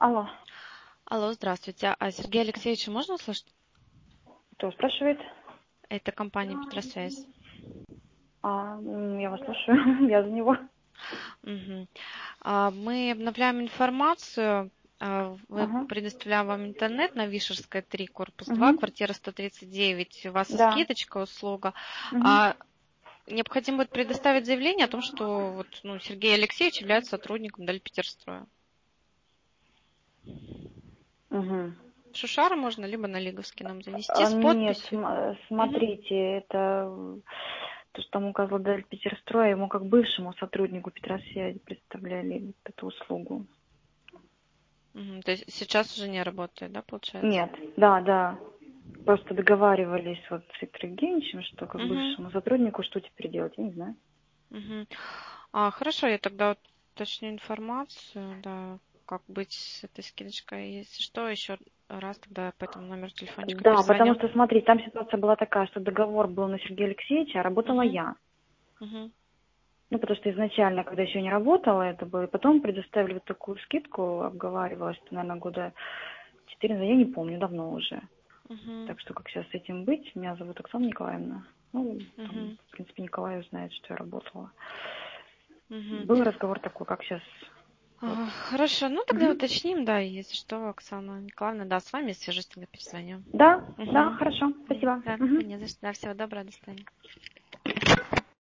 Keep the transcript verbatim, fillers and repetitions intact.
Алло, Алло, здравствуйте. А Сергея Алексеевича можно услышать? кто спрашивает? Это компания Петросвязь. А, м, я вас слушаю, я за него. Мгм. А, Мы обновляем информацию. А, Мы Ага, предоставляем вам интернет на Вишерская три, корпус два, угу, квартира сто тридцать девять. У вас и да, скидочка услуга. угу, А необходимо будет предоставить заявление о том, что вот, ну, Сергей Алексеевич является сотрудником Дальпетерстроя. угу. В Шушара можно, либо на Лиговский нам занести А, с нет, подписью. см- Мгм. смотрите, это м, то, что там указывал Даль Петерстрой, ему как бывшему сотруднику Петросвязи представляли вот эту услугу. Мгм. То есть сейчас уже не работает, да, получается? Нет, да, да, просто договаривались вот с Виктором Евгеньевичем, что как Мгм. бывшему сотруднику что теперь делать, я не знаю. Мгм. А, хорошо, я тогда уточню информацию, да, как быть с этой скидочкой. Если что, еще раз тогда по этому номеру телефончика Да, потому перезвоню. что, смотри, там ситуация была такая, что договор был на Сергея Алексеевича, а работала Угу, я. угу, Ну, потому что изначально, когда еще не работала, это было, и потом предоставили вот такую скидку, обговаривалось, что, наверное, года четыре, но я не помню, давно уже. угу, Так что как сейчас с этим быть? Меня зовут Оксана Николаевна. Ну, там, угу, в принципе, Николай знает, что я работала. угу. Был разговор такой, как сейчас. Вот. Хорошо, ну тогда Мгм. уточним, да, если что, Оксана Николаевна, да, с вами свяжусь, тогда перезвоню. Да, да, Угу. хорошо, спасибо. Да, Мгм. да, не за что. Да, всего доброго, до свидания.